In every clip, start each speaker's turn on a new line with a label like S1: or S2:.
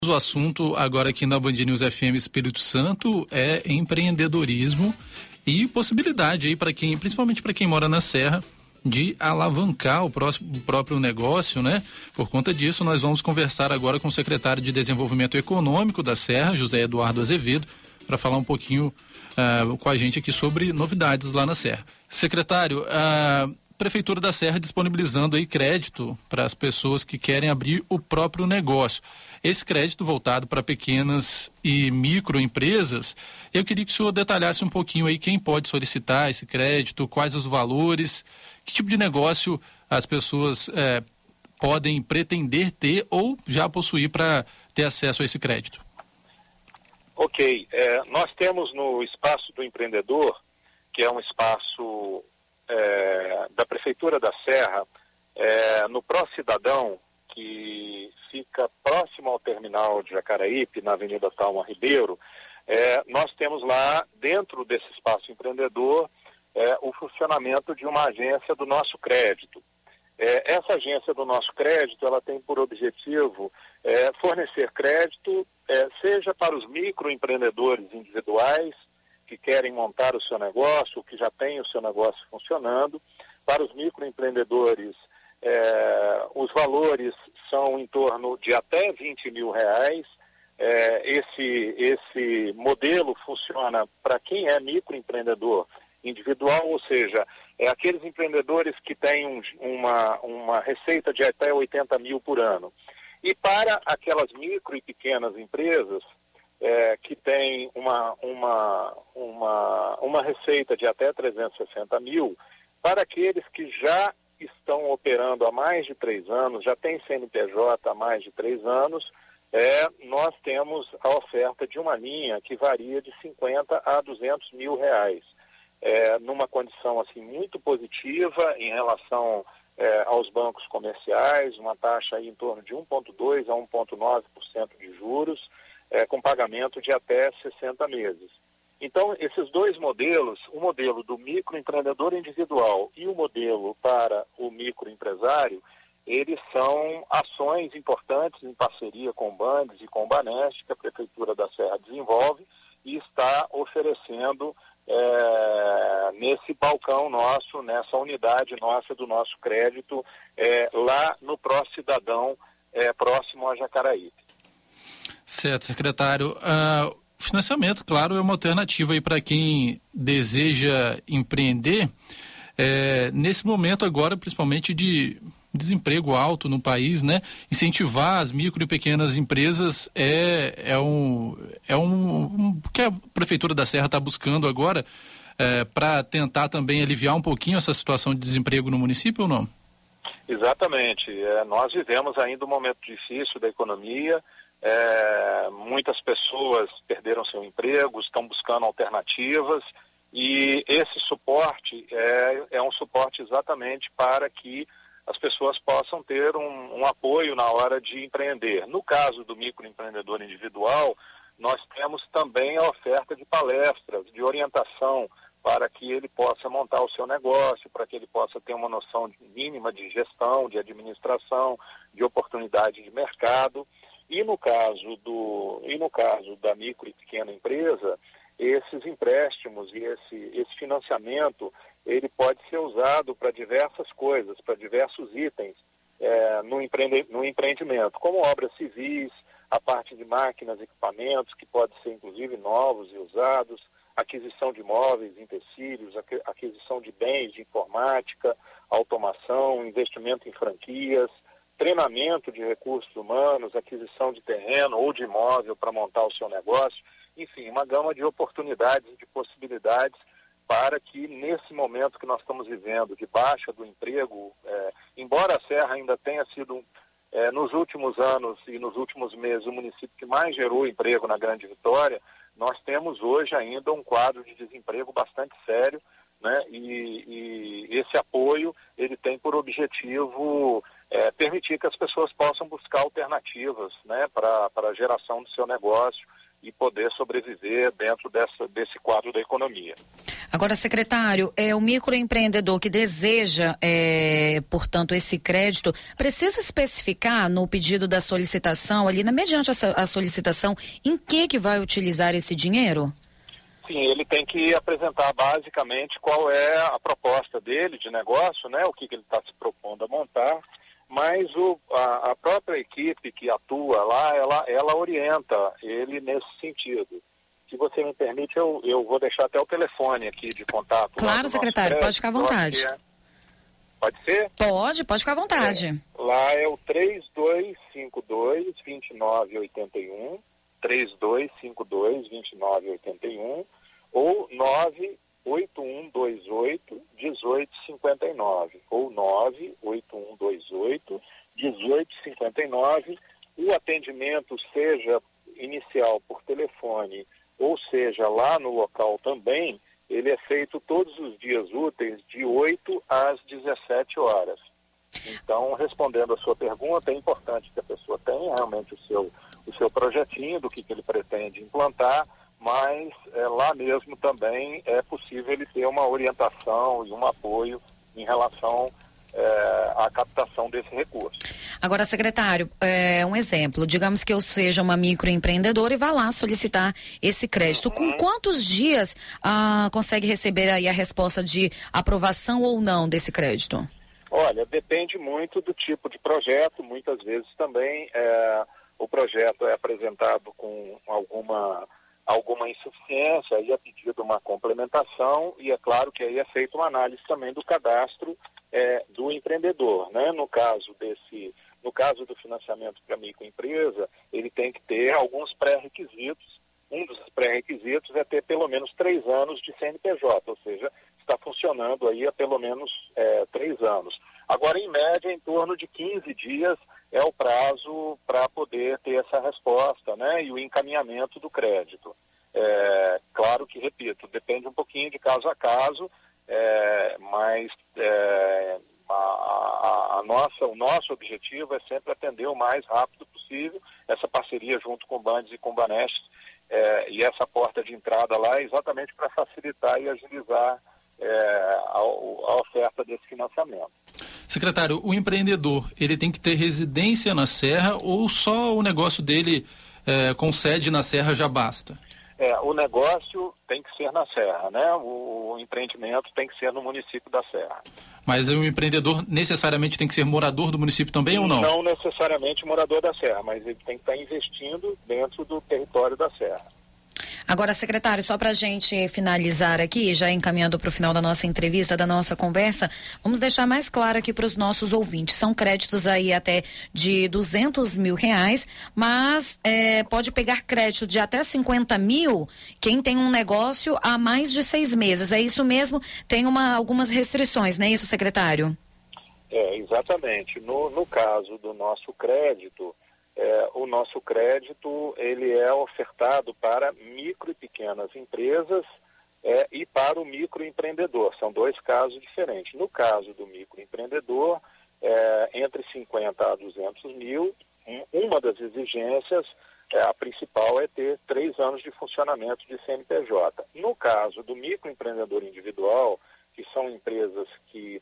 S1: O assunto agora aqui na Band News FM Espírito Santo é empreendedorismo e possibilidade aí para quem, principalmente para quem mora na Serra, de alavancar o próprio negócio, né? Por conta disso, nós vamos conversar agora com o secretário de Desenvolvimento Econômico da Serra, José Eduardo Azevedo, para falar um pouquinho com a gente aqui sobre novidades lá na Serra. Secretário, a Prefeitura da Serra disponibilizando aí crédito para as pessoas que querem abrir o próprio negócio. Esse crédito voltado para pequenas e microempresas, eu queria que o senhor detalhasse um pouquinho aí quem pode solicitar esse crédito, quais os valores, que tipo de negócio as pessoas podem pretender ter ou já possuir para ter acesso a esse crédito.
S2: Ok, nós temos no Espaço do Empreendedor, que é um espaço da Prefeitura da Serra, no Pró Cidadão, que fica próximo ao terminal de Jacaraípe, na Avenida Talma Ribeiro. Nós temos lá, dentro desse Espaço Empreendedor, o funcionamento de uma agência do Nosso Crédito. Essa agência do Nosso Crédito, ela tem por objetivo fornecer crédito, seja para os microempreendedores individuais que querem montar o seu negócio, que já tem o seu negócio funcionando. Para os microempreendedores, os valores são em torno de até R$20 mil. Esse modelo funciona para quem é microempreendedor individual, ou seja, aqueles empreendedores que têm uma receita de até 80 mil por ano. E para aquelas micro e pequenas empresas que têm uma receita de até 360 mil, para aqueles que já estão operando há mais de 3 anos, já têm CNPJ há mais de 3 anos, nós temos a oferta de uma linha que varia de 50 a 200 mil reais. Numa condição assim muito positiva em relação aos bancos comerciais, uma taxa aí em torno de 1,2% a 1,9% de juros, com pagamento de até 60 meses. Então, esses dois modelos, o modelo do microempreendedor individual e o modelo para o microempresário, eles são ações importantes em parceria com o Bandes e com o Banesp, que a Prefeitura da Serra desenvolve e está oferecendo nesse balcão nosso, nessa unidade nossa do Nosso Crédito, lá no Pró Cidadão, próximo a Jacaraípe.
S1: Certo, secretário. O financiamento, claro, é uma alternativa aí para quem deseja empreender. Nesse momento agora, principalmente de desemprego alto no país, né? Incentivar as micro e pequenas empresas que a Prefeitura da Serra está buscando agora para tentar também aliviar um pouquinho essa situação de desemprego no município ou não?
S2: Exatamente. Nós vivemos ainda um momento difícil da economia. Muitas pessoas perderam seu emprego, estão buscando alternativas e esse suporte é um suporte exatamente para que as pessoas possam ter um apoio na hora de empreender. No caso do microempreendedor individual, nós temos também a oferta de palestras, de orientação para que ele possa montar o seu negócio, para que ele possa ter uma noção mínima de gestão, de administração, de oportunidade de mercado. E no caso da micro e pequena empresa, esses empréstimos e esse financiamento, ele pode ser usado para diversas coisas, para diversos itens no empreendimento, como obras civis, a parte de máquinas, equipamentos, que podem ser inclusive novos e usados, aquisição de móveis, utensílios, aquisição de bens de informática, automação, investimento em franquias, treinamento de recursos humanos, aquisição de terreno ou de imóvel para montar o seu negócio, enfim, uma gama de oportunidades e de possibilidades para que nesse momento que nós estamos vivendo de baixa do emprego, embora a Serra ainda tenha sido, nos últimos anos e nos últimos meses, o município que mais gerou emprego na Grande Vitória, nós temos hoje ainda um quadro de desemprego bastante sério, né? E esse apoio, ele tem por objetivo permitir que as pessoas possam buscar alternativas, né, para a geração do seu negócio e poder sobreviver dentro desse quadro da economia.
S3: Agora, secretário, o microempreendedor que deseja, portanto, esse crédito, precisa especificar no pedido da solicitação, ali, mediante a solicitação, em que vai utilizar esse dinheiro?
S2: Sim, ele tem que apresentar basicamente qual é a proposta dele de negócio, né? O que ele está se propondo a montar, mas a própria equipe que atua lá, ela orienta ele nesse sentido. Se você me permite, eu vou deixar até o telefone aqui de contato.
S3: Claro, secretário, pode ficar à vontade.
S2: Pode ser?
S3: Pode ficar à vontade.
S2: Lá é o 3252-2981, 3252-2981, ou 98128-1859, ou 98128-1859. O atendimento seja inicial por telefone, ou seja, lá no local também, ele é feito todos os dias úteis de 8 às 17 horas. Então, respondendo a sua pergunta, é importante que a pessoa tenha realmente o seu projetinho do que ele pretende implantar, mas lá mesmo também é possível ele ter uma orientação e um apoio em relação à captação desse recurso.
S3: Agora, secretário, um exemplo, digamos que eu seja uma microempreendedora e vá lá solicitar esse crédito. Com quantos dias consegue receber aí a resposta de aprovação ou não desse crédito?
S2: Olha, depende muito do tipo de projeto. Muitas vezes também o projeto é apresentado com alguma insuficiência, aí é pedido uma complementação e é claro que aí é feita uma análise também do cadastro do empreendedor, né? No caso do financiamento para microempresa, ele tem que ter alguns pré-requisitos. Um dos pré-requisitos é ter pelo menos 3 anos de CNPJ, ou seja, está funcionando aí há pelo menos 3 anos. Agora, em média, em torno de 15 dias é o prazo para poder ter essa resposta, né? E o encaminhamento do crédito. Claro que, repito, depende um pouquinho de caso a caso, mas o nosso objetivo é sempre atender o mais rápido possível. Essa parceria junto com o Bandes e com o Banestes e essa porta de entrada lá é exatamente para facilitar e agilizar a oferta desse financiamento.
S1: Secretário, o empreendedor, ele tem que ter residência na Serra ou só o negócio dele com sede na Serra já basta?
S2: O negócio tem que ser na Serra, né? O empreendimento tem que ser no município da Serra.
S1: Mas o empreendedor necessariamente tem que ser morador do município também ou não?
S2: Não necessariamente morador da Serra, mas ele tem que estar investindo dentro do território da Serra.
S3: Agora, secretário, só para a gente finalizar aqui, já encaminhando para o final da nossa entrevista, da nossa conversa, vamos deixar mais claro aqui para os nossos ouvintes. São créditos aí até de R$200 mil, mas pode pegar crédito de até 50 mil quem tem um negócio há mais de 6 meses. É isso mesmo? Tem algumas restrições, não é isso, secretário?
S2: Exatamente. No caso do nosso crédito, o nosso crédito ele é ofertado para micro e pequenas empresas e para o microempreendedor. São 2 casos diferentes. No caso do microempreendedor, entre 50 a 200 mil, uma das exigências, a principal é ter 3 anos de funcionamento de CNPJ. No caso do microempreendedor individual, que são empresas que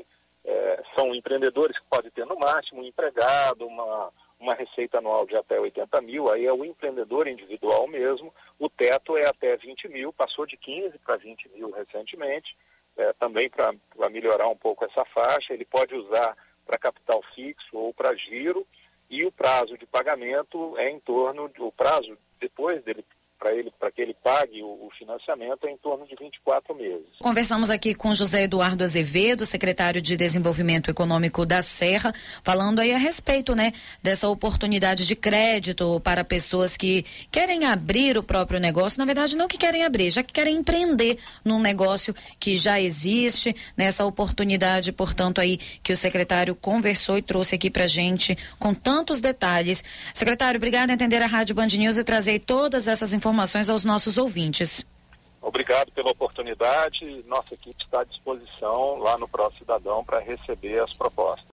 S2: são empreendedores que podem ter no máximo um empregado, uma receita anual de até 80 mil, aí é o empreendedor individual mesmo, o teto é até 20 mil, passou de 15 para 20 mil recentemente, também para melhorar um pouco essa faixa, ele pode usar para capital fixo ou para giro, e o prazo de pagamento é em torno, o prazo depois dele, para que ele pague o financiamento é em torno de 24 meses.
S3: Conversamos aqui com José Eduardo Azevedo, secretário de Desenvolvimento Econômico da Serra, falando aí a respeito, né, dessa oportunidade de crédito para pessoas que querem abrir o próprio negócio, na verdade não que querem abrir, já que querem empreender num negócio que já existe, nessa oportunidade, portanto, aí que o secretário conversou e trouxe aqui pra gente com tantos detalhes. Secretário, obrigado por atender a Rádio Band News e trazer todas essas informações aos nossos ouvintes.
S2: Obrigado pela oportunidade. Nossa equipe está à disposição lá no Pró Cidadão para receber as propostas.